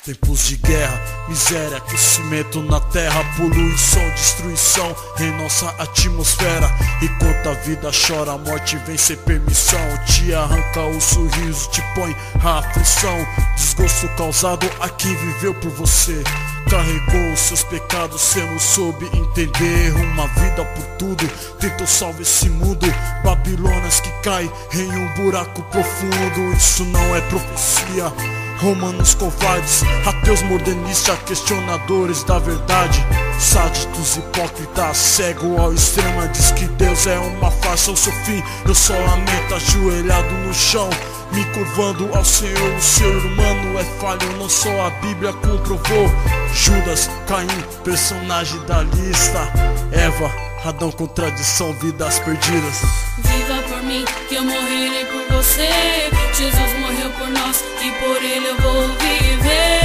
Tempos de guerra, miséria, aquecimento na terra, poluição, destruição em nossa atmosfera. Enquanto a vida chora, a morte vem sem permissão. Te arranca o sorriso, te põe a aflição. Desgosto causado a quem viveu por você. Carregou os seus pecados, cê não soube entender. Uma vida por tudo, tentou salvar esse mundo. Babilônias que caem em um buraco profundo. Isso não é profecia. Romanos covardes, ateus modernistas, questionadores da verdade. Sáditos, hipócritas, cego ao extremo. Diz que Deus é uma farsa, o seu fim eu só lamento. Ajoelhado no chão, me curvando ao Senhor. O ser humano é falho, não só a Bíblia comprovou. Judas, Caim, personagem da lista. Eva, Adão, contradição, vidas perdidas. Viva por mim, que eu morrerei por você. Jesus morreu por nós e por ele eu vou viver.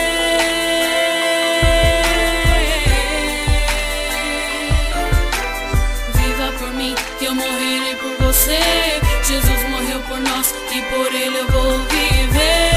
Viva por mim, que eu morrerei por você. Jesus morreu por nós e por ele eu vou viver.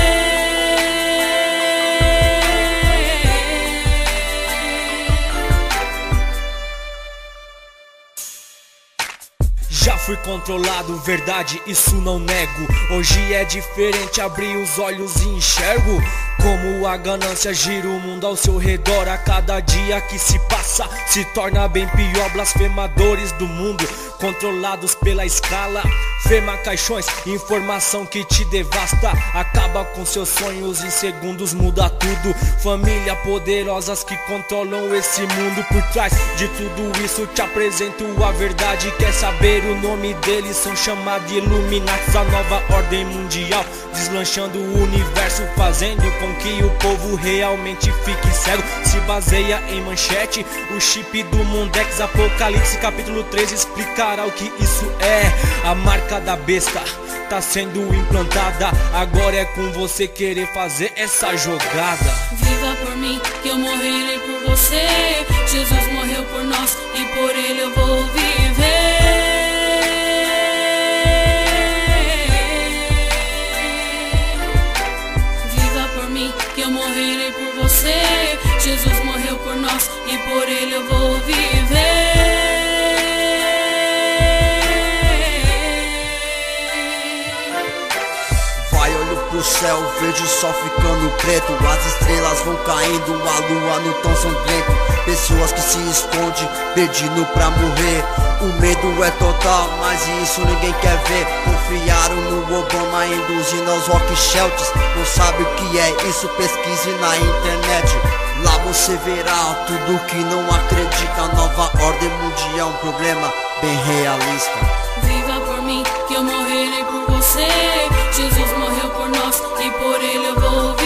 Já fui controlado, verdade, isso não nego. Hoje é diferente, abri os olhos e enxergo como a ganância gira o mundo ao seu redor. A cada dia que se passa se torna bem pior. Blasfemadores do mundo, controlados pela escala. Fema caixões, informação que te devasta. Acaba com seus sonhos, em segundos muda tudo. Família poderosas que controlam esse mundo. Por trás de tudo isso te apresento a verdade. Quer saber o nome deles? São chamados de Illuminati. A nova ordem mundial deslanchando o universo, fazendo com que o povo realmente fique cego. Se baseia em manchete, o chip do Mundex. Apocalipse capítulo 3 explicará o que isso é. A marca da besta tá sendo implantada. Agora é com você querer fazer essa jogada. Viva por mim, que eu morrerei por você. Jesus morreu por nós e por ele eu vou viver. Viva por mim, que eu morrerei por você. Jesus morreu por nós e por ele eu vou viver. Do céu, vejo o sol ficando preto. As estrelas vão caindo, a lua no tom sangrento. Pessoas que se escondem, pedindo pra morrer. O medo é total, mas isso ninguém quer ver. Confiaram no Obama, induzindo aos rock shelters. Não sabe o que é isso, pesquise na internet. Lá você verá tudo que não acredita. A nova ordem mundial é um problema bem realista. Viva por mim, que eu morrerei por você. Jesus morreu por nós e por ele eu vou viver.